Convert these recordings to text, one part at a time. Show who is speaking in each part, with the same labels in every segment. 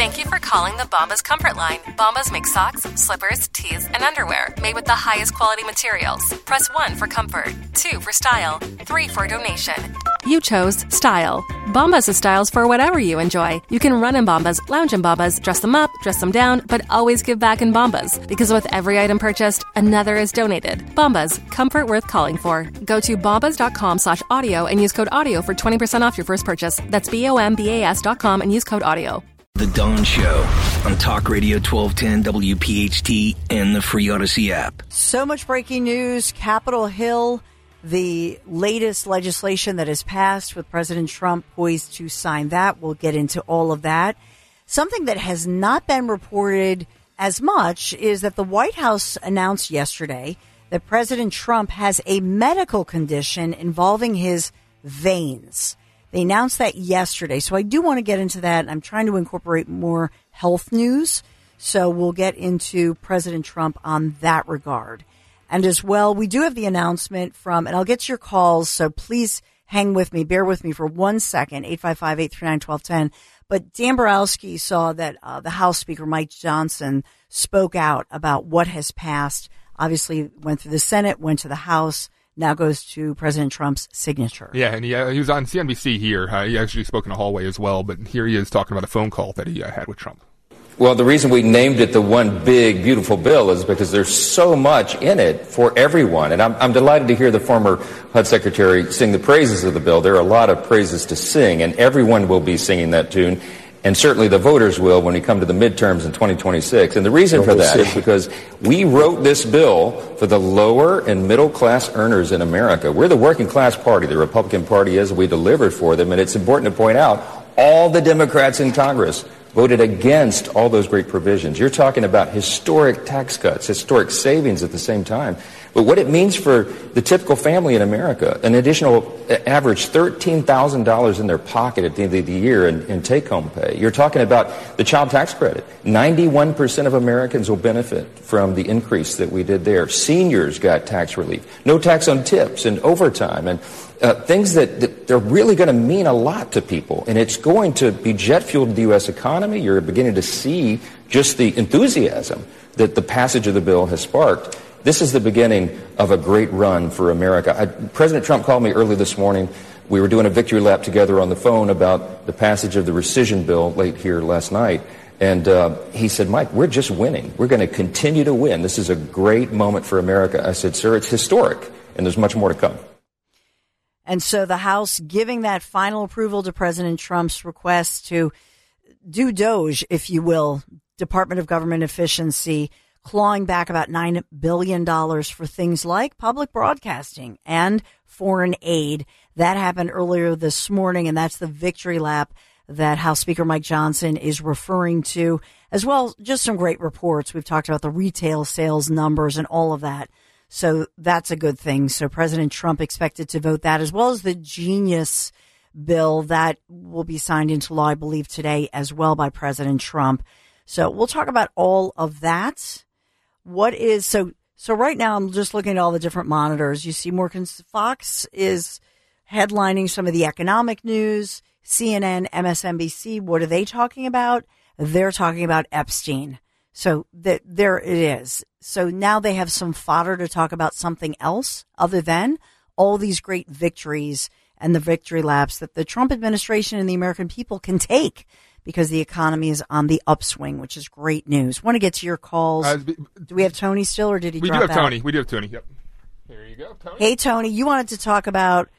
Speaker 1: Thank you for calling the Bombas Comfort Line. Bombas make socks, slippers, tees, and underwear made with the highest quality materials. Press 1 for comfort, 2 for style, 3 for donation. You chose style. Bombas has styles for whatever you enjoy. You can run in Bombas, lounge in Bombas, dress them up, dress them down, but always give back in Bombas. Because with every item purchased, another is donated. Bombas, comfort worth calling for. Go to bombas.com/audio and use code AUDIO for 20% off your first purchase. That's BOMBAS.com and use code AUDIO.
Speaker 2: The Dawn Show on Talk Radio 1210 WPHT and the free Odyssey app.
Speaker 3: So much breaking news. Capitol Hill, the latest legislation that has passed with President Trump poised to sign that. We'll get into all of that. Something that has not been reported as much is that the White House announced yesterday that President Trump has a medical condition involving his veins. They announced that yesterday, so I do want to get into that. I'm trying to incorporate more health news, so we'll get into President Trump on that regard. And as well, we do have the announcement from, and I'll get to your calls, so please hang with me, bear with me for 1 second, 855-839-1210. But Dan Borowski saw that the House Speaker, Mike Johnson, spoke out about what has passed. Obviously, went through the Senate, went to the House, now goes to President Trump's signature.
Speaker 4: Yeah, and he was on CNBC here. He actually spoke in a hallway as well, but here he is talking about a phone call that he had with Trump.
Speaker 5: Well, the reason we named it the One Big Beautiful Bill is because there's so much in it for everyone. And I'm delighted to hear the former HUD Secretary sing the praises of the bill. There are a lot of praises to sing, and everyone will be singing that tune. And certainly the voters will when we come to the midterms in 2026. And the reason for that is because we wrote this bill for the lower and middle class earners in America. We're the working class party. The Republican Party is. We delivered for them. And it's important to point out all the Democrats in Congress voted against all those great provisions. You're talking about historic tax cuts, historic savings at the same time. But what it means for the typical family in America, an additional average $13,000 in their pocket at the end of the year in take-home pay. You're talking about the child tax credit. 91% of Americans will benefit from the increase that we did there. Seniors got tax relief. No tax on tips and overtime and things that they're really going to mean a lot to people. And it's going to be jet fueled to the U.S. economy. You're beginning to see just the enthusiasm that the passage of the bill has sparked. This is the beginning of a great run for America. President Trump called me early this morning. We were doing a victory lap together on the phone about the passage of the rescission bill late here last night. And he said, Mike, we're just winning. We're going to continue to win. This is a great moment for America. I said, sir, it's historic, and there's much more to come.
Speaker 3: And so the House giving that final approval to President Trump's request to do DOGE, if you will, Department of Government Efficiency, clawing back about $9 billion for things like public broadcasting and foreign aid. That happened earlier this morning, and that's the victory lap that House Speaker Mike Johnson is referring to, as well just some great reports. We've talked about the retail sales numbers and all of that. So that's a good thing. So President Trump expected to vote that, as well as the Genius bill that will be signed into law, I believe, today as well by President Trump. So we'll talk about all of that. So right now I'm just looking at all the different monitors. You see Fox is headlining some of the economic news. CNN, MSNBC, what are they talking about? They're talking about Epstein. So there it is. So now they have some fodder to talk about something else other than all these great victories and the victory laps that the Trump administration and the American people can take, because the economy is on the upswing, which is great news. Want to get to your calls. Do we have Tony still, or did he drop out?
Speaker 4: We do have Tony. Yep. Here you go, Tony.
Speaker 3: Hey, Tony, you wanted to talk about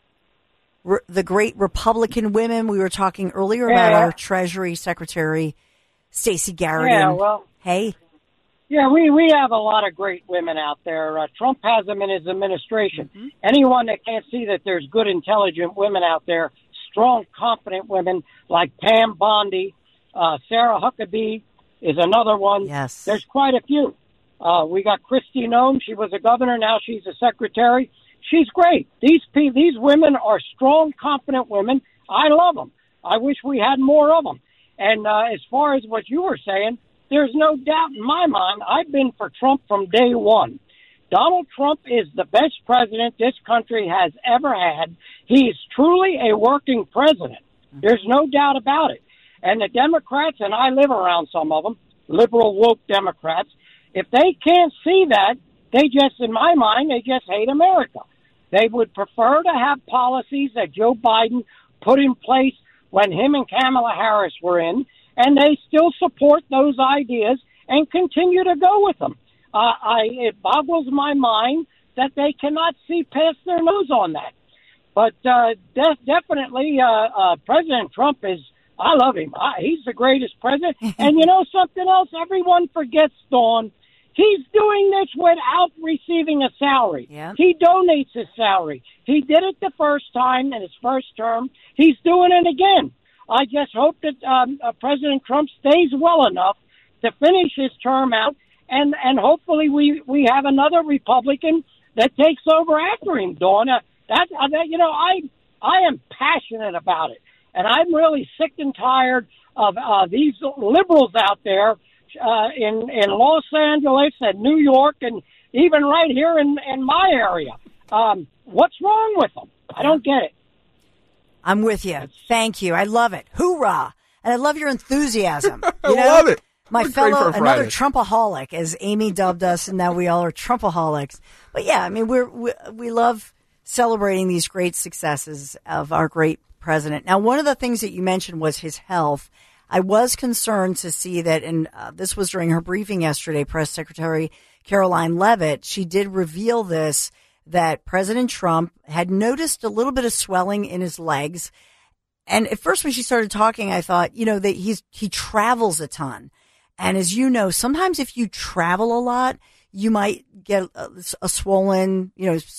Speaker 3: the great Republican women. We were talking earlier about our Treasury Secretary, Stacey Garrett.
Speaker 6: Yeah, well.
Speaker 3: Hey.
Speaker 6: Yeah, we have a lot of great women out there. Trump has them in his administration. Mm-hmm. Anyone that can't see that there's good, intelligent women out there, strong, confident women like Pam Bondi, Sarah Huckabee is another one.
Speaker 3: Yes.
Speaker 6: There's quite a few. We got Kristi Noem. She was a governor. Now she's a secretary. She's great. These women are strong, confident women. I love them. I wish we had more of them. And as far as what you were saying, there's no doubt in my mind, I've been for Trump from day one. Donald Trump is the best president this country has ever had. He is truly a working president. There's no doubt about it. And the Democrats, and I live around some of them, liberal woke Democrats, if they can't see that, they just, in my mind, they just hate America. They would prefer to have policies that Joe Biden put in place when him and Kamala Harris were in, and they still support those ideas and continue to go with them. It boggles my mind that they cannot see past their nose on that. But definitely, President Trump is, I love him. He's the greatest president. And you know something else? Everyone forgets, Dawn. He's doing this without receiving a salary.
Speaker 3: Yeah.
Speaker 6: He donates his salary. He did it the first time in his first term. He's doing it again. I just hope that President Trump stays well enough to finish his term out, and hopefully we have another Republican that takes over after him, Dawn. I am passionate about it, and I'm really sick and tired of these liberals out there in Los Angeles and New York and even right here in my area. What's wrong with them? I don't get it.
Speaker 3: I'm with you. Thank you. I love it. Hoorah. And I love your enthusiasm.
Speaker 4: I love it.
Speaker 3: My fellow, another Trumpaholic, as Amy dubbed us, and now we all are Trumpaholics. But yeah, I mean, we love celebrating these great successes of our great president. Now, one of the things that you mentioned was his health. I was concerned to see that, and this was during her briefing yesterday, Press Secretary Caroline Leavitt, she did reveal this, that President Trump had noticed a little bit of swelling in his legs. And at first when she started talking, I thought, that he travels a ton. And as you know, sometimes if you travel a lot, you might get a swollen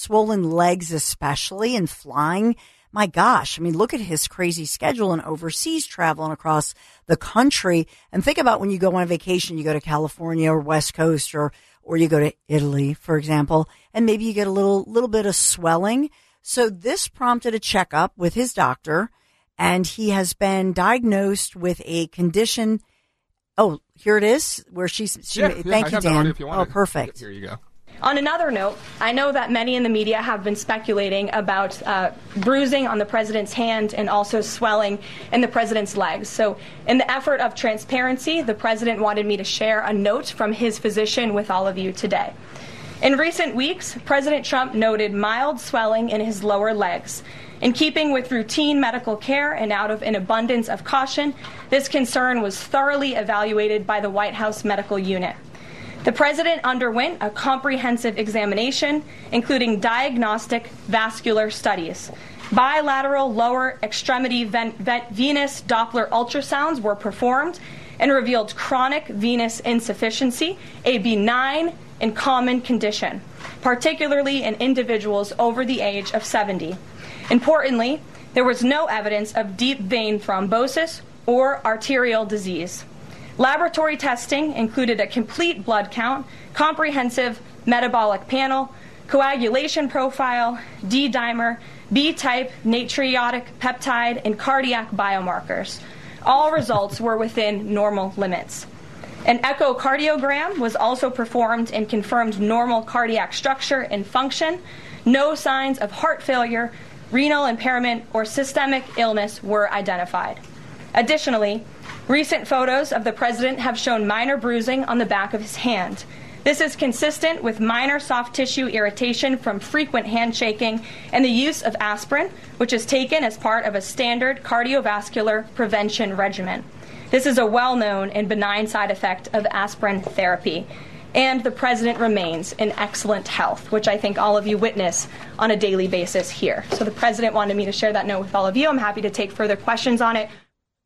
Speaker 3: legs, especially in flying. My gosh, I mean, look at his crazy schedule and overseas travel and across the country. And think about when you go on a vacation, you go to California or West Coast or you go to Italy, for example, and maybe you get a little bit of swelling. So this prompted a checkup with his doctor, and he has been diagnosed with a condition. Oh, here it is, where thank you, Dan. Oh, perfect.
Speaker 4: Here you go.
Speaker 7: On another note, I know that many in the media have been speculating about bruising on the president's hand and also swelling in the president's legs. So in the effort of transparency, the president wanted me to share a note from his physician with all of you today. In recent weeks, President Trump noted mild swelling in his lower legs. In keeping with routine medical care and out of an abundance of caution, this concern was thoroughly evaluated by the White House medical unit. The president underwent a comprehensive examination, including diagnostic vascular studies. Bilateral lower extremity venous Doppler ultrasounds were performed and revealed chronic venous insufficiency, a benign and common condition, particularly in individuals over the age of 70. Importantly, there was no evidence of deep vein thrombosis or arterial disease. Laboratory testing included a complete blood count, comprehensive metabolic panel, coagulation profile, D-dimer, B-type natriuretic peptide, and cardiac biomarkers. All results were within normal limits. An echocardiogram was also performed and confirmed normal cardiac structure and function. No signs of heart failure, renal impairment, or systemic illness were identified. Additionally, recent photos of the president have shown minor bruising on the back of his hand. This is consistent with minor soft tissue irritation from frequent handshaking and the use of aspirin, which is taken as part of a standard cardiovascular prevention regimen. This is a well-known and benign side effect of aspirin therapy. And the president remains in excellent health, which I think all of you witness on a daily basis here. So the president wanted me to share that note with all of you. I'm happy to take further questions on it.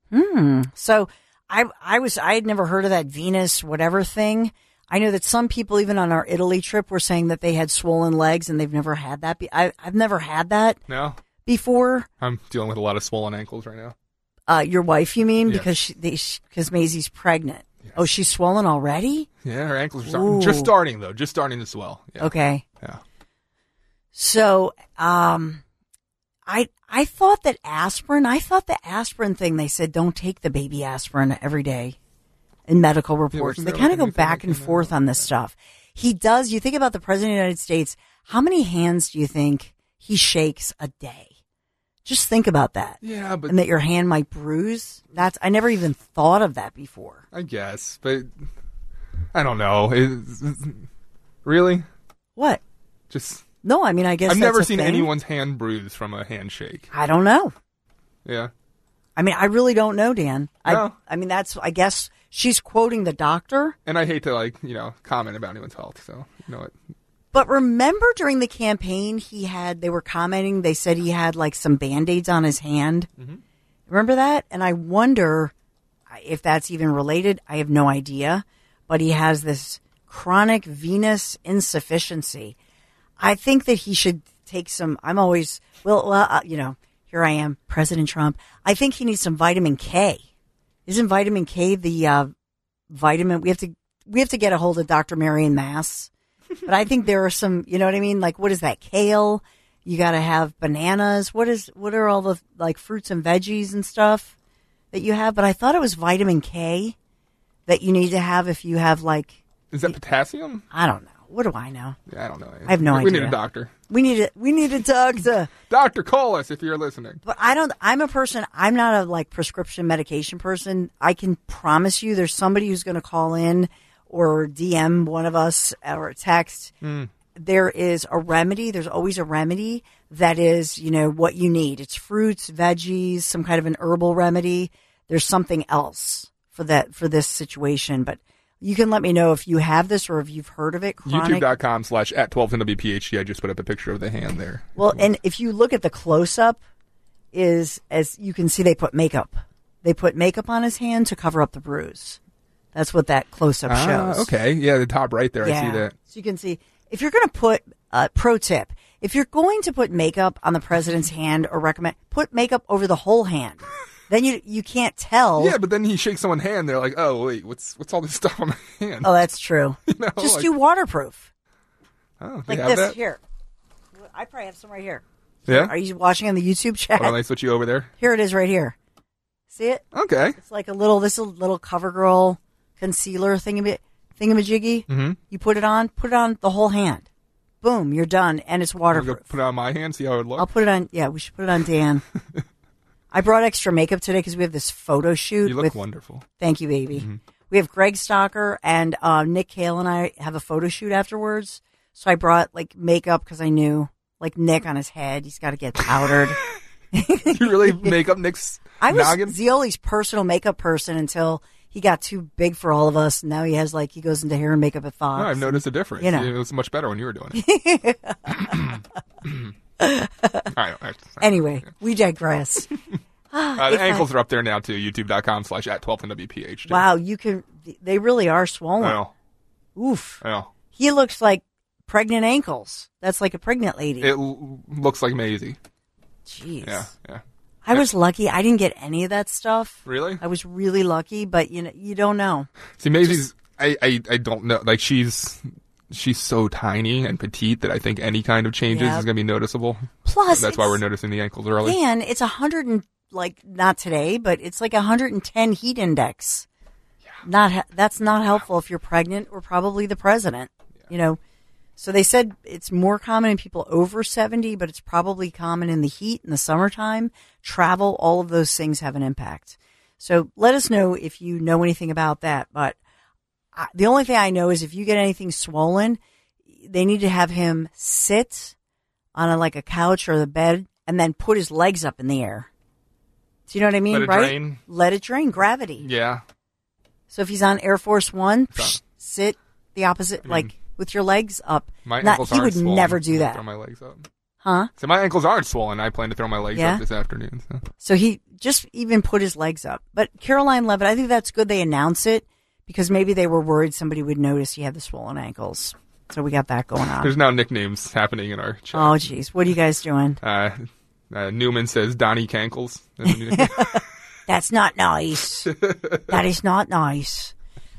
Speaker 3: So I had never heard of that venous whatever thing. I know that some people, even on our Italy trip, were saying that they had swollen legs and they've never had that. I've never had that before.
Speaker 4: I'm dealing with a lot of swollen ankles right now.
Speaker 3: Your wife, you mean?
Speaker 4: Yes.
Speaker 3: Because Maisie's pregnant. Yes. Oh, she's swollen already?
Speaker 4: Yeah, her ankles are just starting to swell. Yeah.
Speaker 3: Okay.
Speaker 4: Yeah.
Speaker 3: So, I thought the aspirin thing, they said don't take the baby aspirin every day in medical reports. They kind of go back and forth on this stuff. He does. You think about the president of the United States, how many hands do you think he shakes a day? Just think about that.
Speaker 4: Yeah, but
Speaker 3: and that your hand might bruise. I never even thought of that before.
Speaker 4: I guess, but I don't know. Really?
Speaker 3: What?
Speaker 4: Just
Speaker 3: no. I mean, I guess
Speaker 4: I've never seen
Speaker 3: thing.
Speaker 4: anyone's hand bruised from a handshake.
Speaker 3: I don't know.
Speaker 4: Yeah.
Speaker 3: I mean, I really don't know, Dan.
Speaker 4: No.
Speaker 3: I mean, I guess she's quoting the doctor.
Speaker 4: And I hate to comment about anyone's health. So you know what.
Speaker 3: But remember during the campaign, they were commenting, they said he had like some Band-Aids on his hand. Mm-hmm. Remember that? And I wonder if that's even related. I have no idea. But he has this chronic venous insufficiency. I think that he should take some, here I am, President Trump. I think he needs some vitamin K. Isn't vitamin K the vitamin? We have to get a hold of Dr. Marion Mass. But I think there are some, you know what I mean? Like, what is that? Kale. You got to have bananas. What are all the like fruits and veggies and stuff that you have? But I thought it was vitamin K that you need to have if you have like.
Speaker 4: Is that potassium?
Speaker 3: I don't know. What do I know?
Speaker 4: Yeah, I don't know.
Speaker 3: I have no idea.
Speaker 4: We need a doctor.
Speaker 3: We need a doctor.
Speaker 4: Doctor, call us if you're listening.
Speaker 3: But I'm not a like prescription medication person. I can promise you there's somebody who's going to call in or DM one of us or text. There is a remedy. There's always a remedy that is, what you need. It's fruits, veggies, some kind of an herbal remedy. There's something else for this situation. But you can let me know if you have this or if you've heard of it.
Speaker 4: YouTube.com/@1210WPHT. I just put up a picture of the hand there.
Speaker 3: Well, and if you look at the close-up, as you can see, they put makeup. They put makeup on his hand to cover up the bruise. That's what that close-up shows.
Speaker 4: Okay. Yeah, the top right there.
Speaker 3: Yeah.
Speaker 4: I see that.
Speaker 3: So you can see, if you're going to put, pro tip, if you're going to put makeup on the president's hand or recommend, put makeup over the whole hand. Then you can't tell.
Speaker 4: Yeah, but then he shakes someone's hand. They're like, oh, wait, what's all this stuff on my hand?
Speaker 3: Oh, that's true. Just do waterproof.
Speaker 4: Oh,
Speaker 3: like
Speaker 4: have
Speaker 3: this.
Speaker 4: that?
Speaker 3: Here. I probably have some right here.
Speaker 4: Yeah?
Speaker 3: Are you watching on the YouTube chat?
Speaker 4: Why don't I switch you over there?
Speaker 3: Here it is right here. See it?
Speaker 4: Okay.
Speaker 3: It's like this is a little CoverGirl concealer thingamajiggy.
Speaker 4: Mm-hmm.
Speaker 3: You put it on the whole hand. Boom, you're done, and it's waterproof.
Speaker 4: Put it on my hand, see how it would look?
Speaker 3: I'll put it on, we should put it on Dan. I brought extra makeup today because we have this photo shoot.
Speaker 4: You look wonderful.
Speaker 3: Thank you, baby. Mm-hmm. We have Greg Stocker and Nick Cale and I have a photo shoot afterwards. So I brought like makeup because I knew like Nick on his head, he's got to get powdered.
Speaker 4: You really make up Nick's noggin?
Speaker 3: I was Zioli's personal makeup person until he got too big for all of us. Now he goes into hair and makeup at Fox.
Speaker 4: No, I've noticed a difference. It was much better when you were doing it.
Speaker 3: Anyway, we digress.
Speaker 4: The ankles are up there now too. YouTube.com/@1210WPHT.
Speaker 3: Wow, they really are swollen.
Speaker 4: I know.
Speaker 3: Oof.
Speaker 4: I know.
Speaker 3: He looks like pregnant ankles. That's like a pregnant lady.
Speaker 4: It looks like Maisie.
Speaker 3: Jeez.
Speaker 4: Yeah.
Speaker 3: I was lucky. I didn't get any of that stuff.
Speaker 4: Really?
Speaker 3: I was really lucky, but you don't know.
Speaker 4: See, Maisie's, I don't know. Like she's so tiny and petite that I think any kind of changes is going to be noticeable.
Speaker 3: Plus,
Speaker 4: that's why we're noticing the ankles early.
Speaker 3: And it's 100 and not today, but it's like 110 heat index. Yeah. That's not helpful if you're pregnant or probably the president. Yeah. So they said it's more common in people over 70, but it's probably common in the heat in the summertime. Travel, all of those things have an impact. So let us know if you know anything about that. But the only thing I know is if you get anything swollen, they need to have him sit on a couch or the bed and then put his legs up in the air. Do you know what I mean?
Speaker 4: Let it drain.
Speaker 3: Let it drain. Gravity.
Speaker 4: Yeah.
Speaker 3: So if he's on Air Force One, sit the opposite, with your legs up.
Speaker 4: My ankles aren't swollen.
Speaker 3: He would never do that.
Speaker 4: Throw my legs up.
Speaker 3: Huh?
Speaker 4: So my ankles aren't swollen. I plan to throw my legs up this afternoon.
Speaker 3: So he just even put his legs up. But Caroline Levitt, I think that's good they announce it because maybe they were worried somebody would notice he had the swollen ankles. So we got that going on.
Speaker 4: There's now nicknames happening in our chat.
Speaker 3: Oh, geez. What are you guys doing?
Speaker 4: Newman says Donnie Cankles.
Speaker 3: That's not nice. That is not nice.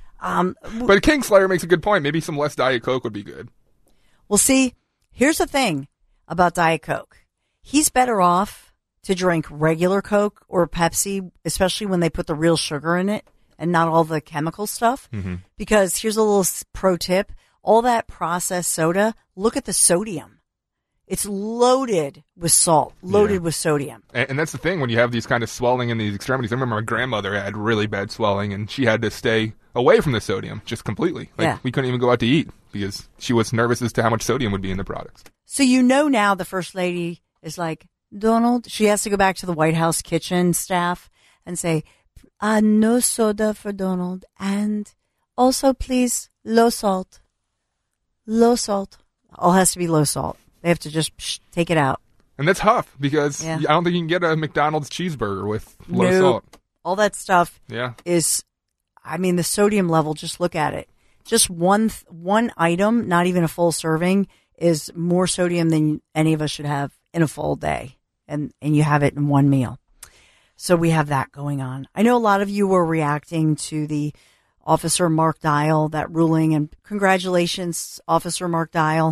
Speaker 4: But Kingslayer makes a good point. Maybe some less Diet Coke would be good.
Speaker 3: Well, see, here's the thing about Diet Coke. He's better off to drink regular Coke or Pepsi, especially when they put the real sugar in it and not all the chemical stuff. Mm-hmm. Because here's a little pro tip. All that processed soda, look at the sodium. It's loaded with salt, loaded with sodium.
Speaker 4: And that's the thing, when you have these kind of swelling in these extremities. I remember my grandmother had really bad swelling, and she had to stay away from the sodium just completely. We couldn't even go out to eat because she was nervous as to how much sodium would be in the products.
Speaker 3: So now the First Lady is like, Donald, she has to go back to the White House kitchen staff and say, no soda for Donald, and also please, low salt. Low salt. All has to be low salt. They have to just take it out.
Speaker 4: And that's tough because I don't think you can get a McDonald's cheeseburger with low salt.
Speaker 3: All that stuff is, the sodium level, just look at it. Just one item, not even a full serving, is more sodium than any of us should have in a full day. And you have it in one meal. So we have that going on. I know a lot of you were reacting to the Officer Mark Dial, that ruling, and congratulations, Officer Mark Dial.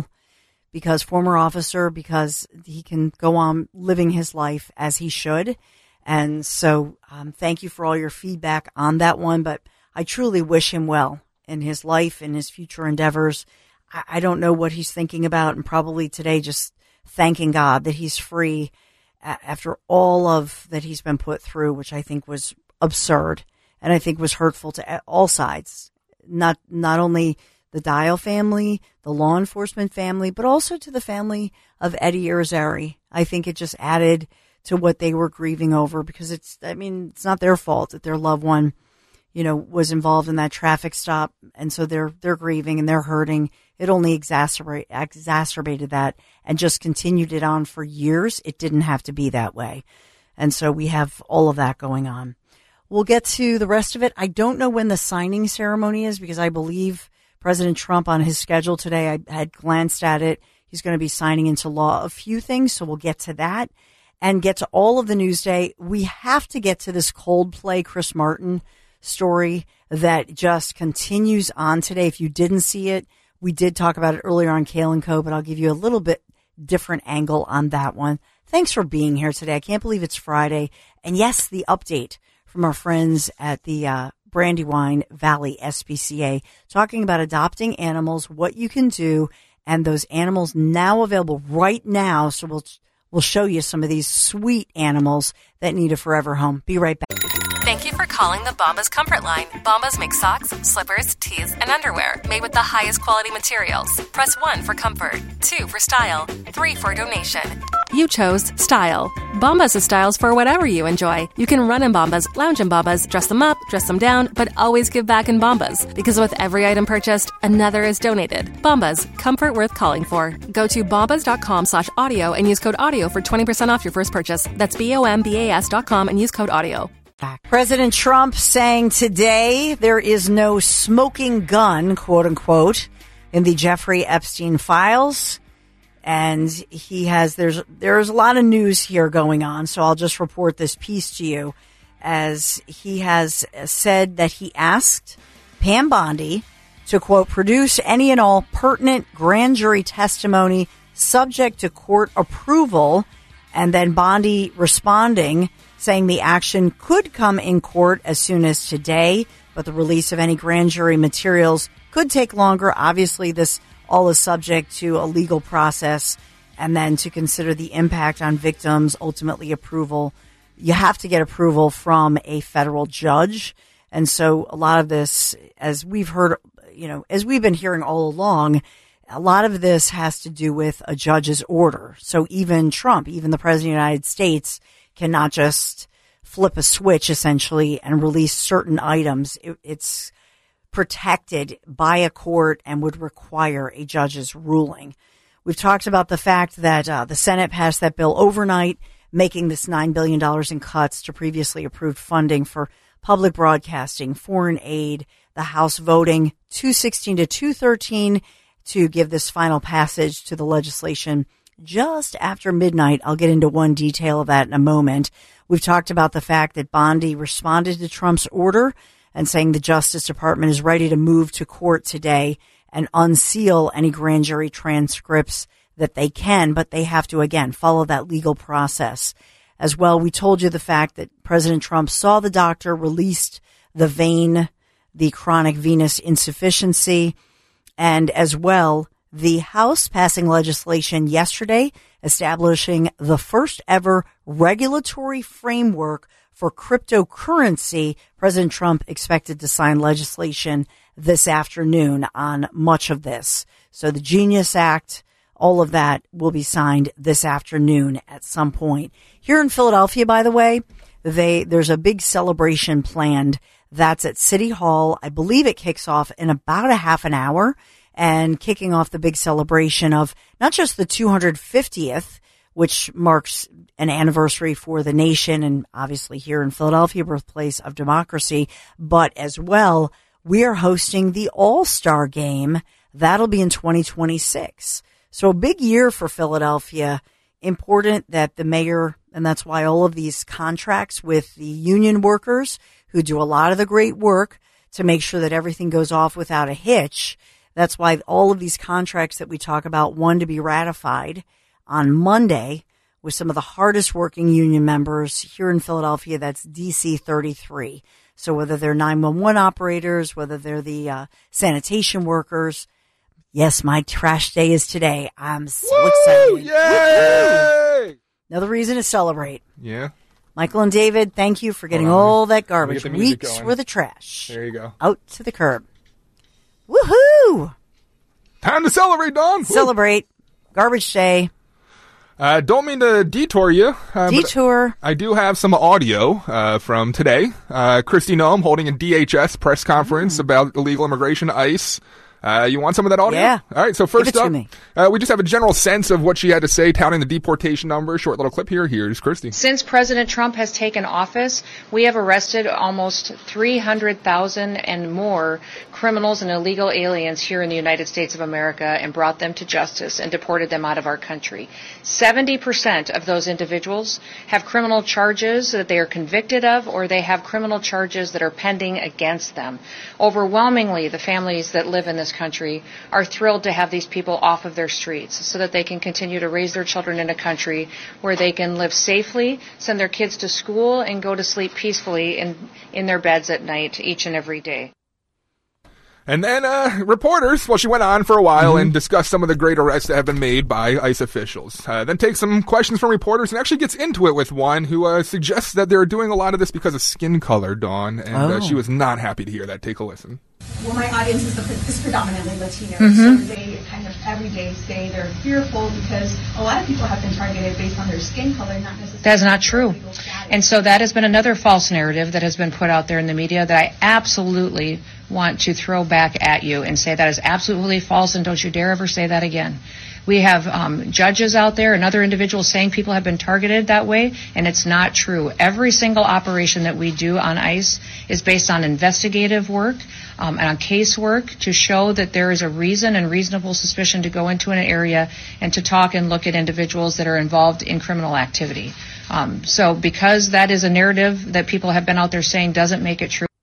Speaker 3: Former officer, because he can go on living his life as he should. And so thank you for all your feedback on that one. But I truly wish him well in his life and his future endeavors. I don't know what he's thinking about, and probably today just thanking God that he's free after all of that he's been put through, which I think was absurd and I think was hurtful to all sides, not only the Dial family, the law enforcement family, but also to the family of Eddie Irizarry. I think it just added to what they were grieving over, because it's not their fault that their loved one, was involved in that traffic stop. And so they're grieving and they're hurting. It only exacerbated that and just continued it on for years. It didn't have to be that way. And so we have all of that going on. We'll get to the rest of it. I don't know when the signing ceremony is, because I believe President Trump, on his schedule today, I had glanced at it. He's going to be signing into law a few things, so we'll get to that and get to all of the news day. We have to get to this Coldplay Chris Martin story that just continues on today. If you didn't see it, we did talk about it earlier on Kale & Co., but I'll give you a little bit different angle on that one. Thanks for being here today. I can't believe it's Friday. And yes, the update from our friends at the Brandywine Valley SPCA, talking about adopting animals, what you can do, and those animals now available right now. So we'll show you some of these sweet animals that need a forever home. Be right back.
Speaker 1: Thank you for calling the Bombas Comfort Line. Bombas make socks, slippers, tees, and underwear made with the highest quality materials. Press 1 for comfort, 2 for style, 3 for donation. You chose style. Bombas has styles for whatever you enjoy. You can run in Bombas, lounge in Bombas, dress them up, dress them down, but always give back in Bombas. Because with every item purchased, another is donated. Bombas, comfort worth calling for. Go to bombas.com/audio and use code audio for 20% off your first purchase. That's BOMBAS.com and use code audio.
Speaker 3: President Trump saying today there is no smoking gun, quote unquote, in the Jeffrey Epstein files. And there's a lot of news here going on. So I'll just report this piece to you, as he has said that he asked Pam Bondi to, quote, produce any and all pertinent grand jury testimony subject to court approval. And then Bondi responding, saying the action could come in court as soon as today, but the release of any grand jury materials could take longer. Obviously, this all is subject to a legal process, and then to consider the impact on victims, ultimately approval. You have to get approval from a federal judge. And so a lot of this, as we've heard, as we've been hearing all along, a lot of this has to do with a judge's order. So even Trump, even the president of the United States, cannot just flip a switch, essentially, and release certain items. It's protected by a court and would require a judge's ruling. We've talked about the fact that the Senate passed that bill overnight, making this $9 billion in cuts to previously approved funding for public broadcasting, foreign aid, the House voting 216 to 213 to give this final passage to the legislation just after midnight. I'll get into one detail of that in a moment. We've talked about the fact that Bondi responded to Trump's order and saying the Justice Department is ready to move to court today and unseal any grand jury transcripts that they can, but they have to, again, follow that legal process. As well, we told you the fact that President Trump saw the doctor, released the chronic venous insufficiency, and as well, the House passing legislation yesterday establishing the first ever regulatory framework for cryptocurrency. President Trump expected to sign legislation this afternoon on much of this. So the Genius Act, all of that will be signed this afternoon at some point. Here in Philadelphia, by the way, there's a big celebration planned. That's at City Hall. I believe it kicks off in about a half an hour, and kicking off the big celebration of not just the 250th, which marks an anniversary for the nation and obviously here in Philadelphia, birthplace of democracy, but as well, we are hosting the All-Star Game. That'll be in 2026. So a big year for Philadelphia. Important that the mayor, and that's why all of these contracts with the union workers who do a lot of the great work to make sure that everything goes off without a hitch. That's why all of these contracts that we talk about, one to be ratified on Monday with some of the hardest working union members here in Philadelphia. That's DC 33. So whether they're 911 operators, whether they're the sanitation workers. Yes, my trash day is today. I'm so excited.
Speaker 4: Yay!
Speaker 3: Another reason to celebrate.
Speaker 4: Yeah.
Speaker 3: Michael and David, thank you for getting all that garbage. Weeks worth of trash.
Speaker 4: There you go.
Speaker 3: Out to the curb. Woohoo!
Speaker 4: Time to celebrate, Dawn.
Speaker 3: Celebrate. Garbage day.
Speaker 4: Don't mean to detour you.
Speaker 3: Detour.
Speaker 4: I do have some audio from today. Kristi Noem holding a DHS press conference about illegal immigration, ICE. You want some of that audio?
Speaker 3: Yeah.
Speaker 4: All right, so first up, we just have a general sense of what she had to say, touting the deportation number. Short little clip here. Here's Kristi.
Speaker 8: Since President Trump has taken office, we have arrested almost 300,000 and more criminals and illegal aliens here in the United States of America and brought them to justice and deported them out of our country. 70% of those individuals have criminal charges that they are convicted of, or they have criminal charges that are pending against them. Overwhelmingly, the families that live in this country are thrilled to have these people off of their streets so that they can continue to raise their children in a country where they can live safely, send their kids to school, and go to sleep peacefully in their beds at night each and every day.
Speaker 4: And then reporters, well, she went on for a while and discussed some of the great arrests that have been made by ICE officials. Then takes some questions from reporters and actually gets into it with one who suggests that they're doing a lot of this because of skin color, Dawn, and she was not happy to hear that. Take a listen.
Speaker 9: Well, my audience is predominantly Latino, so they kind of every day say they're fearful because a lot of people have been targeted based on their skin color, not necessarily.
Speaker 8: That's not true. And so that has been another false narrative that has been put out there in the media that I absolutely want to throw back at you and say that is absolutely false, and don't you dare ever say that again. We have judges out there and other individuals saying people have been targeted that way, and it's not true. Every single operation that we do on ICE is based on investigative work and on case work to show that there is a reason and reasonable suspicion to go into an area and to talk and look at individuals that are involved in criminal activity. So because that is a narrative that people have been out there saying doesn't make it true.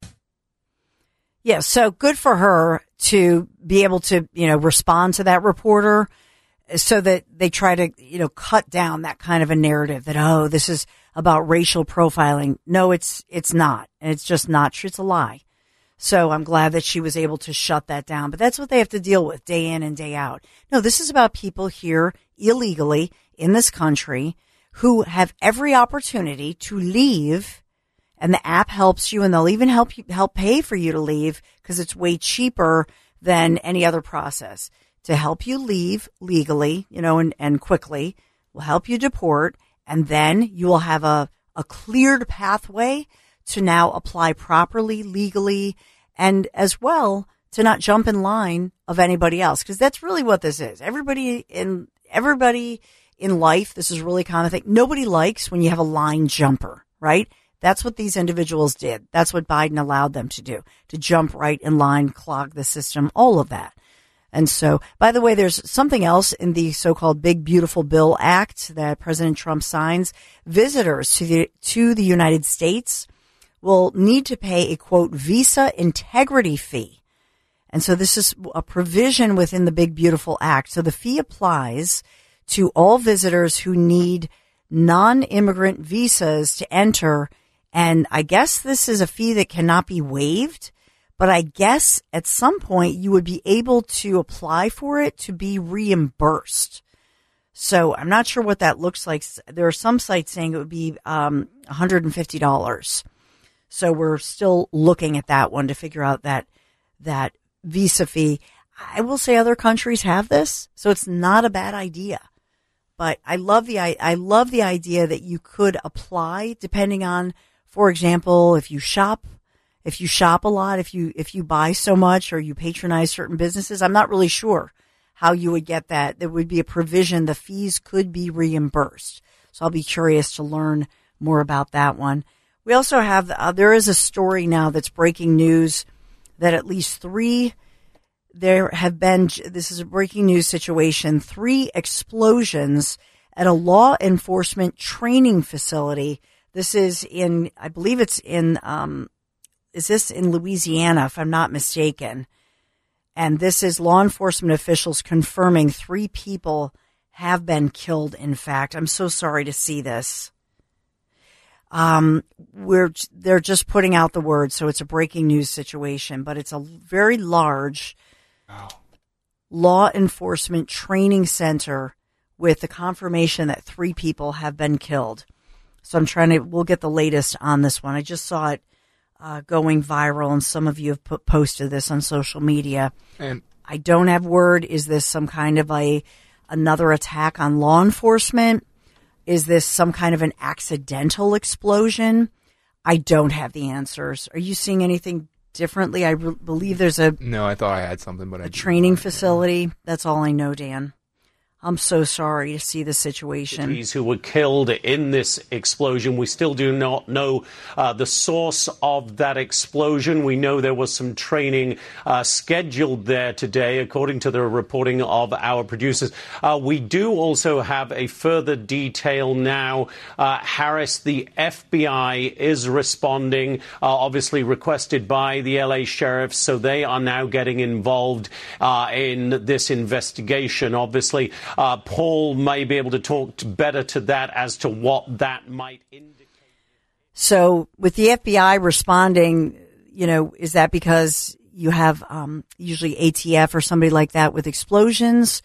Speaker 3: Yeah, so good for her to be able to, respond to that reporter so that they try to, cut down that kind of a narrative that, oh, this is about racial profiling. No, it's not. And it's just not true. It's a lie. So I'm glad that she was able to shut that down. But that's what they have to deal with day in and day out. No, this is about people here illegally in this country who have every opportunity to leave. And the app helps you, and they'll even help pay for you to leave because it's way cheaper than any other process to help you leave legally, and quickly. Will help you deport, and then you will have a cleared pathway to now apply properly, legally, and as well to not jump in line of anybody else, because that's really what this is. Everybody in life, this is really a common thing. Nobody likes when you have a line jumper, right? That's what these individuals did. That's what Biden allowed them to do, to jump right in line, clog the system, all of that. And so, by the way, there's something else in the so-called Big Beautiful Bill Act that President Trump signs. Visitors to the United States will need to pay a, quote, visa integrity fee. And so this is a provision within the Big Beautiful Act. So the fee applies to all visitors who need non-immigrant visas to enter. And I guess this is a fee that cannot be waived, but I guess at some point you would be able to apply for it to be reimbursed. So I'm not sure what that looks like. There are some sites saying it would be $150. So we're still looking at that one to figure out that visa fee. I will say other countries have this, so it's not a bad idea. But I love the idea that you could apply depending on, for example, if you shop a lot, if you buy so much or you patronize certain businesses. I'm not really sure how you would get that. There would be a provision the fees could be reimbursed. So I'll be curious to learn more about that one. We also have there is a story now that's breaking news that at least this is a breaking news situation, 3 explosions at a law enforcement training facility. This is I believe it's in, is this in Louisiana, if I'm not mistaken? And this is law enforcement officials confirming 3 people have been killed, in fact. I'm so sorry to see this. They're just putting out the word, so it's a breaking news situation, but it's a very large law enforcement training center with the confirmation that 3 people have been killed. So we'll get the latest on this one. I just saw it going viral, and some of you have posted this on social media. And I don't have word. Is this some kind of another attack on law enforcement? Is this some kind of an accidental explosion? I don't have the answers. Are you seeing anything differently? I believe there's
Speaker 4: No, I thought I had something, but
Speaker 3: a training facility. That's all I know, Dan. I'm so sorry to see the situation.
Speaker 10: Who were killed in this explosion. We still do not know the source of that explosion. We know there was some training scheduled there today, according to the reporting of our producers. We do also have a further detail now. Harris, the FBI is responding, obviously requested by the LA sheriff, so they are now getting involved in this investigation. Obviously, Paul may be able to talk better to that as to what that might indicate.
Speaker 3: So with the FBI responding, is that because you have usually ATF or somebody like that with explosions?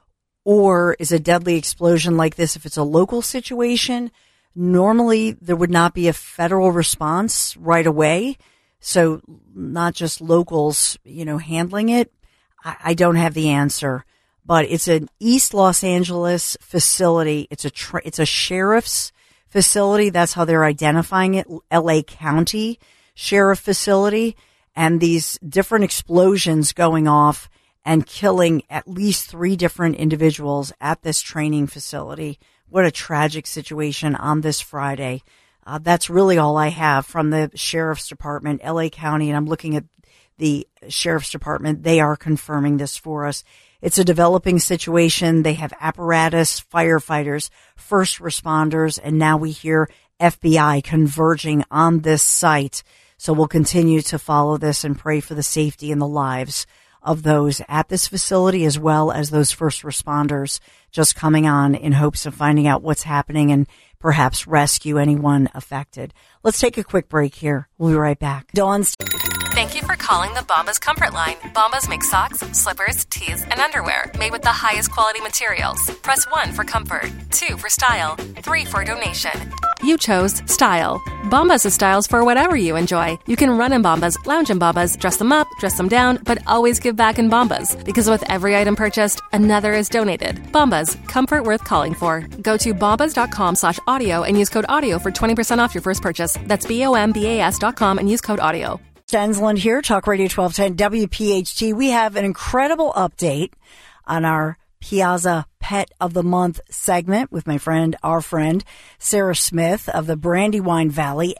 Speaker 3: Or is a deadly explosion like this, if it's a local situation, normally there would not be a federal response right away. So not just locals, handling it. I don't have the answer. But it's an East Los Angeles facility. It's a sheriff's facility. That's how they're identifying it. LA County Sheriff Facility. And these different explosions going off and killing at least 3 different individuals at this training facility. What a tragic situation on this Friday. That's really all I have from the Sheriff's Department, LA County. And I'm looking at the Sheriff's Department. They are confirming this for us. It's a developing situation. They have apparatus, firefighters, first responders, and now we hear FBI converging on this site. So we'll continue to follow this and pray for the safety and the lives of those at this facility, as well as those first responders just coming on in hopes of finding out what's happening and perhaps rescue anyone affected. Let's take a quick break here. We'll be right back. Dawn's.
Speaker 1: Thank you for calling the Bombas Comfort Line. Bombas make socks, slippers, tees, and underwear made with the highest quality materials. Press 1 for comfort, 2 for style, 3 for donation. You chose style. Bombas has styles for whatever you enjoy. You can run in Bombas, lounge in Bombas, dress them up, dress them down, but always give back in Bombas. Because with every item purchased, another is donated. Bombas, comfort worth calling for. Go to bombas.com/audio and use code AUDIO for 20% off your first purchase. That's BOMBAS.com and use code AUDIO.
Speaker 3: Stensland here, Talk Radio 1210 WPHT. We have an incredible update on our Piazza Pet of the Month segment with our friend, Sarah Smith of the Brandywine Valley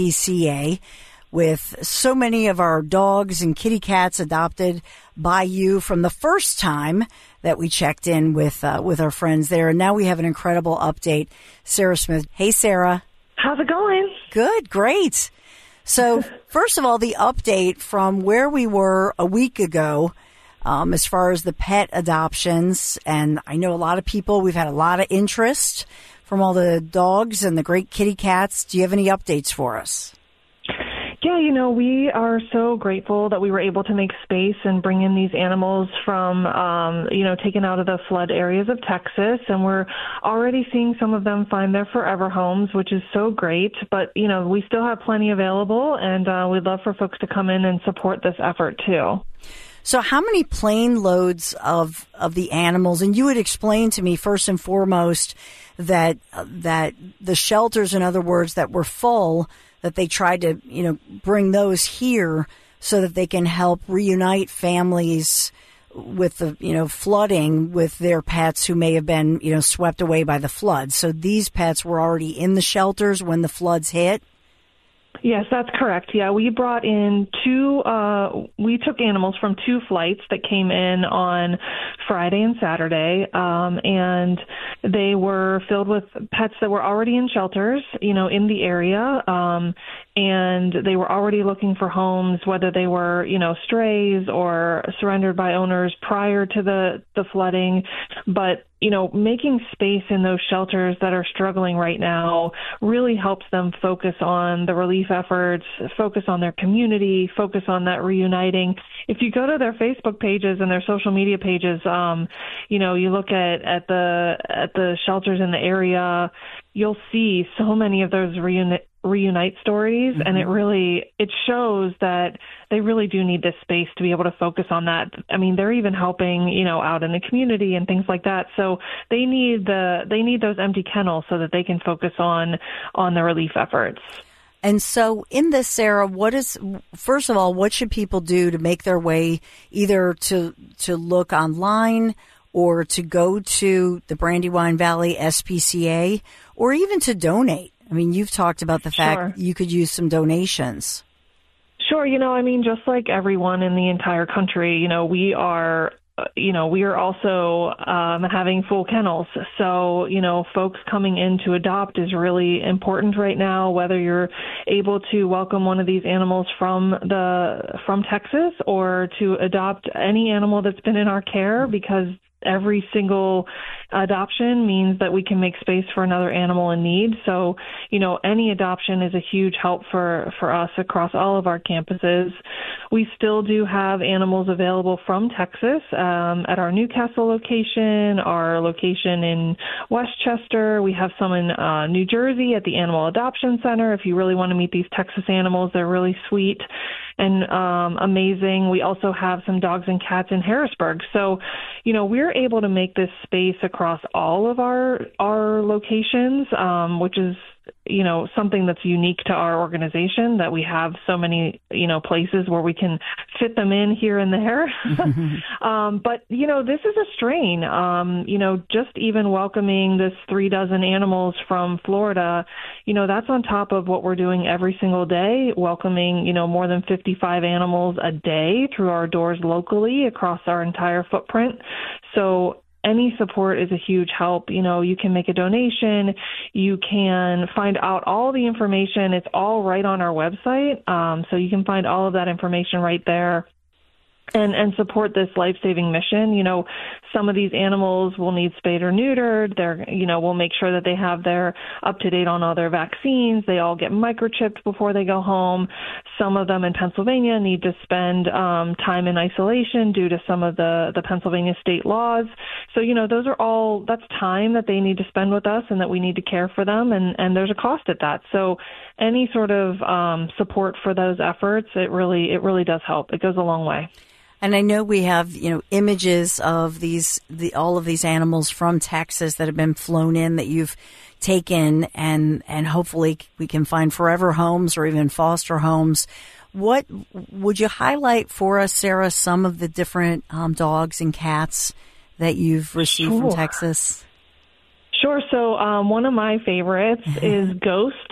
Speaker 3: SPCA, with so many of our dogs and kitty cats adopted by you from the first time that we checked in with our friends there. And now we have an incredible update. Sarah Smith. Hey, Sarah.
Speaker 11: How's it going?
Speaker 3: Good. Great. So first of all, the update from where we were a week ago, as far as the pet adoptions. And I know a lot of people, we've had a lot of interest from all the dogs and the great kitty cats. Do you have any updates for us?
Speaker 11: Yeah, we are so grateful that we were able to make space and bring in these animals from, taken out of the flood areas of Texas. And we're already seeing some of them find their forever homes, which is so great. But, we still have plenty available, and we'd love for folks to come in and support this effort, too.
Speaker 3: So how many plane loads of the animals, and you would explain to me first and foremost that the shelters, in other words, that were full, that they tried to, bring those here so that they can help reunite families with the, flooding with their pets who may have been, swept away by the flood. So these pets were already in the shelters when the floods hit?
Speaker 11: Yes, that's correct. Yeah, we brought in we took animals from 2 flights that came in on Friday and Saturday, and they were filled with pets that were already in shelters, in the area, and they were already looking for homes, whether they were, strays or surrendered by owners prior to the flooding. But making space in those shelters that are struggling right now really helps them focus on the relief efforts, focus on their community, focus on that reuniting. If you go to their Facebook pages and their social media pages, you look at the shelters in the area, you'll see so many of those reunite stories, mm-hmm. and it shows that they really do need this space to be able to focus on that. I mean, they're even helping, out in the community and things like that. So they need those empty kennels so that they can focus on the relief efforts.
Speaker 3: And so in this, Sarah, first of all, what should people do to make their way either to look online or to go to the Brandywine Valley SPCA or even to donate? I mean, you've talked about the fact you could use some donations.
Speaker 11: Sure. Just like everyone in the entire country, we are also having full kennels. So, folks coming in to adopt is really important right now, whether you're able to welcome one of these animals from Texas or to adopt any animal that's been in our care, because every single adoption means that we can make space for another animal in need. So, any adoption is a huge help for us across all of our campuses. We still do have animals available from Texas at our Newcastle location, our location in Westchester. We have some in New Jersey at the Animal Adoption Center. If you really want to meet these Texas animals, they're really sweet and amazing. We also have some dogs and cats in Harrisburg. So, we're able to make this space across all of our locations, which is, something that's unique to our organization, that we have so many, places where we can fit them in here and there. But, this is a strain, just even welcoming this 36 animals from Florida, that's on top of what we're doing every single day, welcoming, more than 55 animals a day through our doors locally across our entire footprint. So any support is a huge help. You can make a donation. You can find out all the information. It's all right on our website. So you can find all of that information right there. And support this life-saving mission. Some of these animals will need spayed or neutered. We'll make sure that they have their up-to-date on all their vaccines. They all get microchipped before they go home. Some of them in Pennsylvania need to spend time in isolation due to some of the Pennsylvania state laws. So, that's time that they need to spend with us and that we need to care for them. And there's a cost at that. So any sort of support for those efforts, it really does help. It goes a long way.
Speaker 3: And I know we have, images of all of these animals from Texas that have been flown in that you've taken, and hopefully we can find forever homes or even foster homes. What would you highlight for us, Sarah, some of the different dogs and cats that you've received from Texas?
Speaker 11: Sure. So one of my favorites is Ghost.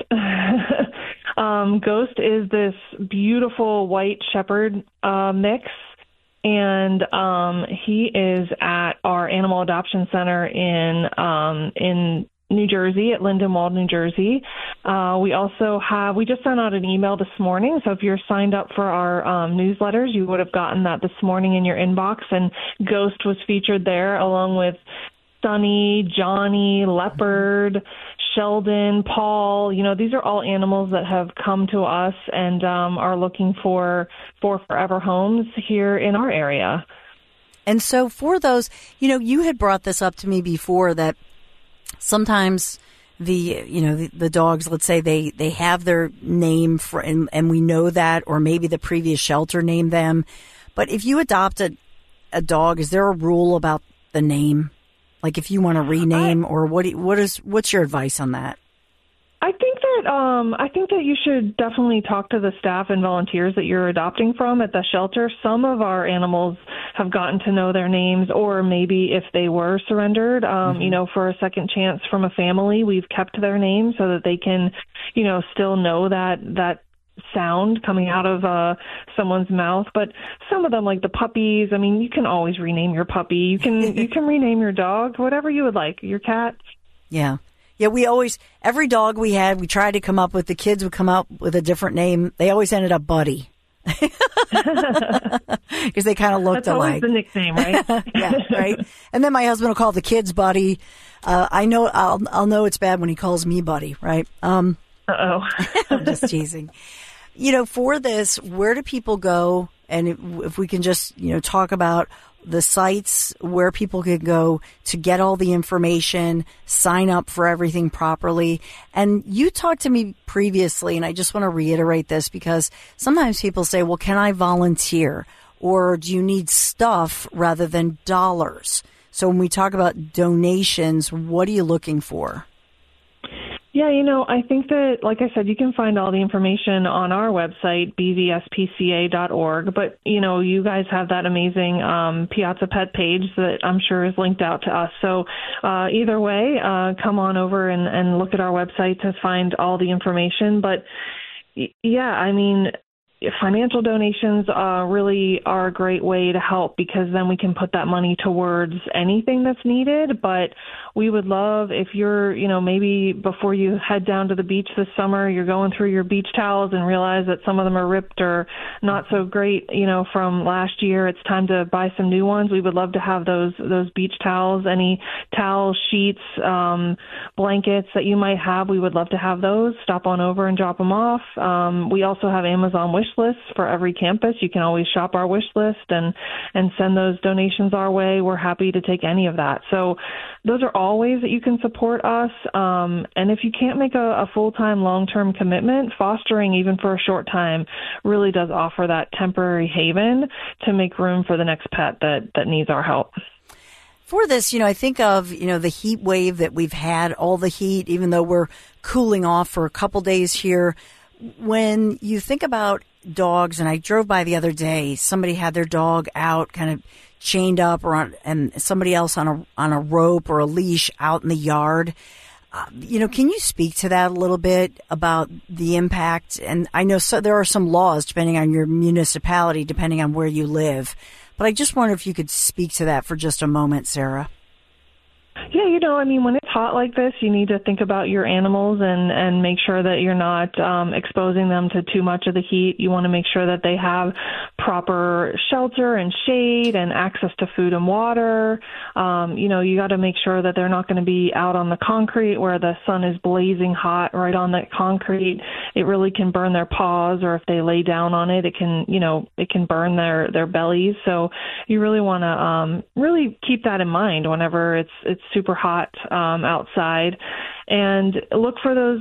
Speaker 11: Ghost is this beautiful white shepherd mix. And he is at our Animal Adoption Center in New Jersey, at Lindenwold, New Jersey. We just sent out an email this morning. So if you're signed up for our newsletters, you would have gotten that this morning in your inbox. And Ghost was featured there along with Sunny, Johnny, Leopard, Sheldon, Paul. These are all animals that have come to us and are looking for forever homes here in our area.
Speaker 3: And so for those, you had brought this up to me before that sometimes the dogs, let's say they have their name and we know that, or maybe the previous shelter named them. But if you adopt a dog, is there a rule about the name? Like if you want to rename, or what's your advice on that?
Speaker 11: I think that you should definitely talk to the staff and volunteers that you're adopting from at the shelter. Some of our animals have gotten to know their names, or maybe if they were surrendered, for a second chance from a family, we've kept their names so that they can, still know that sound coming out of someone's mouth. But some of them, like the puppies, you can always rename your puppy. You can rename your dog, whatever you would like, your cat.
Speaker 3: Yeah. Yeah, every dog we had, we tried to come up with, the kids would come up with a different name. They always ended up Buddy. Because they kind of looked
Speaker 11: That's
Speaker 3: alike.
Speaker 11: That's always the nickname, right?
Speaker 3: Yeah, right. And then my husband will call the kids Buddy. I know I'll know it's bad when he calls me Buddy, right?
Speaker 11: Uh-oh.
Speaker 3: I'm just teasing. For this, where do people go? And if we can just, talk about the sites where people could go to get all the information, sign up for everything properly. And you talked to me previously, and I just want to reiterate this because sometimes people say, well, can I volunteer? Or do you need stuff rather than dollars? So when we talk about donations, what are you looking for?
Speaker 11: Yeah, I think that, like I said, you can find all the information on our website, bvspca.org. But, you guys have that amazing Piazza Pet page that I'm sure is linked out to us. So either way, come on over and look at our website to find all the information. But, yeah, financial donations really are a great way to help, because then we can put that money towards anything that's needed. But we would love if you're, maybe before you head down to the beach this summer, you're going through your beach towels and realize that some of them are ripped or not so great, from last year. It's time to buy some new ones. We would love to have those beach towels, any towels, sheets, blankets that you might have. We would love to have those. Stop on over and drop them off. We also have Amazon wish lists for every campus. You can always shop our wish list and send those donations our way. We're happy to take any of that. So those are all ways that you can support us. And if you can't make a full-time, long-term commitment, fostering even for a short time really does offer that temporary haven to make room for the next pet that needs our help.
Speaker 3: For this, I think of, the heat wave that we've had, all the heat, even though we're cooling off for a couple days here. When you think about dogs, and I drove by the other day, somebody had their dog out kind of chained up and somebody else on a rope or a leash out in the yard. Can you speak to that a little bit about the impact? And I know there are some laws depending on your municipality, depending on where you live. But I just wonder if you could speak to that for just a moment, Sarah.
Speaker 11: Yeah, when it's hot like this, you need to think about your animals and make sure that you're not exposing them to too much of the heat. You want to make sure that they have proper shelter and shade and access to food and water. You got to make sure that they're not going to be out on the concrete where the sun is blazing hot right on that concrete. It really can burn their paws, or if they lay down on it, it can burn their bellies. So you really want to really keep that in mind whenever it's super hot outside, and look for those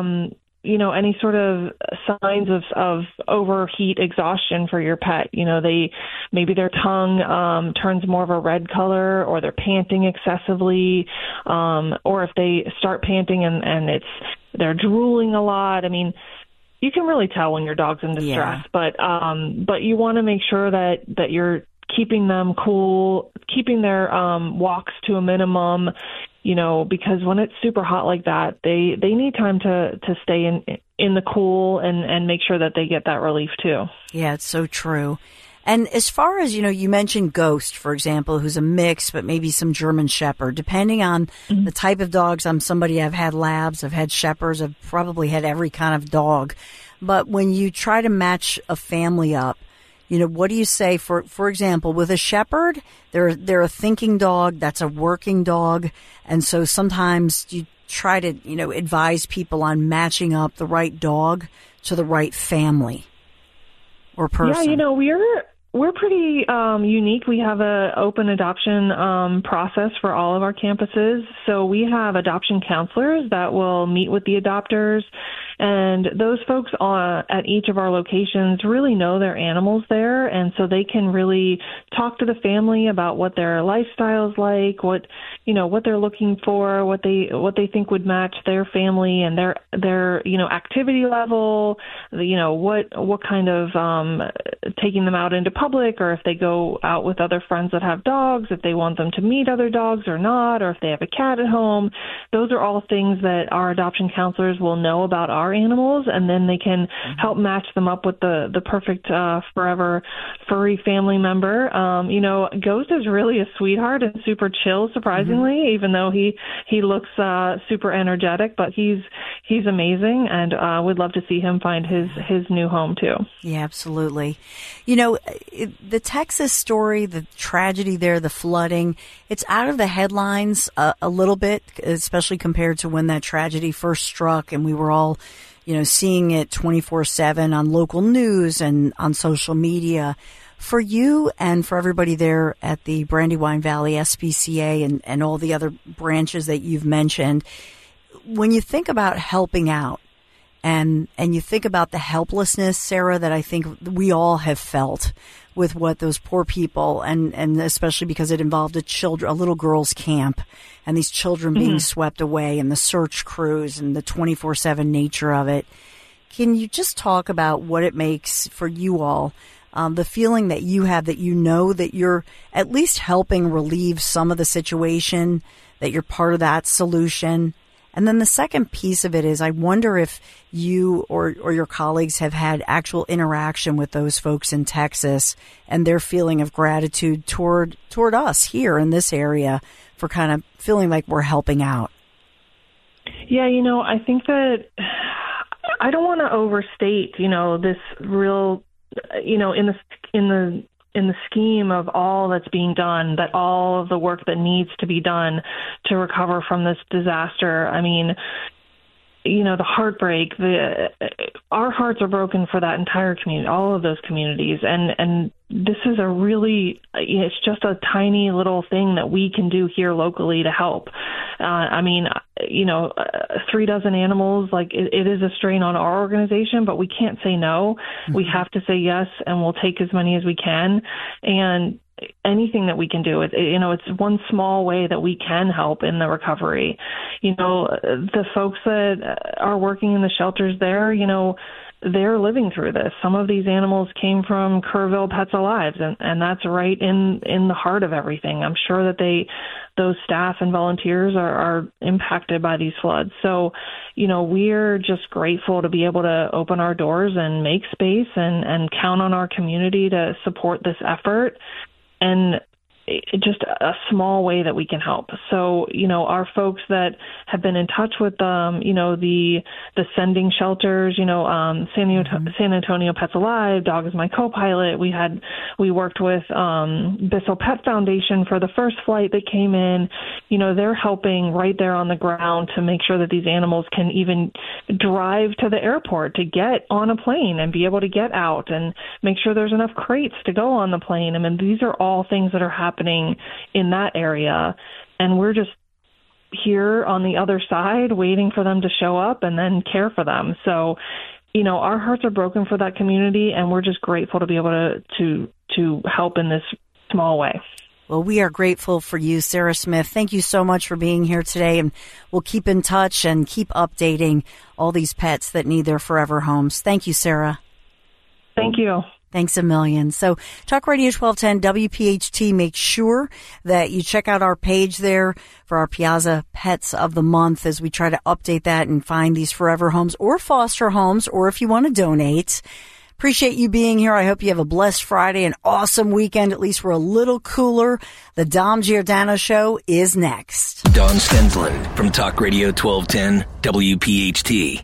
Speaker 11: any sort of signs of overheat exhaustion for your pet. Maybe their tongue turns more of a red color, or they're panting excessively, or if they start panting and they're drooling a lot. You can really tell when your dog's in distress, yeah. But you want to make sure that you're keeping them cool, keeping their walks to a minimum, because when it's super hot like that, they need time to stay in the cool and make sure that they get that relief too. Yeah,
Speaker 3: it's so true. And as far as, you mentioned Ghost, for example, who's a mix, but maybe some German Shepherd, depending on the type of dogs. I'm somebody, I've had Labs, I've had Shepherds, I've probably had every kind of dog. But when you try to match a family up, You know, what do you say for example, with a shepherd, they're a thinking dog, that's a working dog. And so sometimes you try to, you know, advise people on matching up the right dog to the right family or person.
Speaker 11: Yeah, you know, we're pretty unique. We have an open adoption process for all of our campuses. So we have adoption counselors that will meet with the adopters. And those folks at each of our locations really know their animals there. And so they can really talk to the family about what their lifestyle is like, what they're looking for, what they think would match their family and their activity level, what kind of taking them out into public, or if they go out with other friends that have dogs, if they want them to meet other dogs or not, or if they have a cat at home. Those are all things that our adoption counselors will know about our animals, and then they can help match them up with the perfect forever furry family member. Ghost is really a sweetheart and super chill, surprisingly, even though he looks super energetic, but he's amazing, and we'd love to see him find his new home too.
Speaker 3: Yeah, absolutely. You know, the Texas story, the tragedy there, the flooding, it's out of the headlines a little bit, especially compared to when that tragedy first struck and we were all, seeing it 24/7 on local news and on social media. For you and for everybody there at the Brandywine Valley SPCA and all the other branches that you've mentioned, when you think about helping out and you think about the helplessness, Sarah, that I think we all have felt with what those poor people, and especially because it involved a little girl's camp and these children being swept away and the search crews and the 24/7 nature of it. Can you just talk about what it makes for you all, the feeling that you have, that that you're at least helping relieve some of the situation, that you're part of that solution? And then the second piece of it is, I wonder if you or your colleagues have had actual interaction with those folks in Texas and their feeling of gratitude toward us here in this area for kind of feeling like we're helping out.
Speaker 11: Yeah, I think that I don't want to overstate, this real, in the scheme of all that's being done, that all of the work that needs to be done to recover from this disaster. I mean, the heartbreak, our hearts are broken for that entire community, all of those communities. And this is it's just a tiny little thing that we can do here locally to help. 36 animals, it is a strain on our organization, but we can't say no. We have to say yes, and we'll take as many as we can. And anything that we can do, it's one small way that we can help in the recovery. The folks that are working in the shelters there, they're living through this. Some of these animals came from Kerrville Pets Alive, and that's right in the heart of everything. I'm sure that those staff and volunteers are impacted by these floods. So, we're just grateful to be able to open our doors and make space and count on our community to support this effort. And just a small way that we can help. So, our folks that have been in touch with the sending shelters, San Antonio Pets Alive, Dog is My Co-Pilot. We worked with Bissell Pet Foundation for the first flight that came in. They're helping right there on the ground to make sure that these animals can even drive to the airport to get on a plane and be able to get out and make sure there's enough crates to go on the plane. I mean, these are all things that are happening in that area, and we're just here on the other side waiting for them to show up and then care for them. So, our hearts are broken for that community, and we're just grateful to be able to help in this small way.
Speaker 3: Well, we are grateful for you, Sarah Smith. Thank you so much for being here today, and we'll keep in touch and keep updating all these pets that need their forever homes. Thank you, Sarah.
Speaker 11: Thank you.
Speaker 3: Thanks a million. So Talk Radio 1210 WPHT, make sure that you check out our page there for our Piazza Pets of the Month as we try to update that and find these forever homes or foster homes, or if you want to donate. Appreciate you being here. I hope you have a blessed Friday, an awesome weekend. At least we're a little cooler. The Dom Giordano Show is next.
Speaker 2: Dawn Stensland from Talk Radio 1210 WPHT.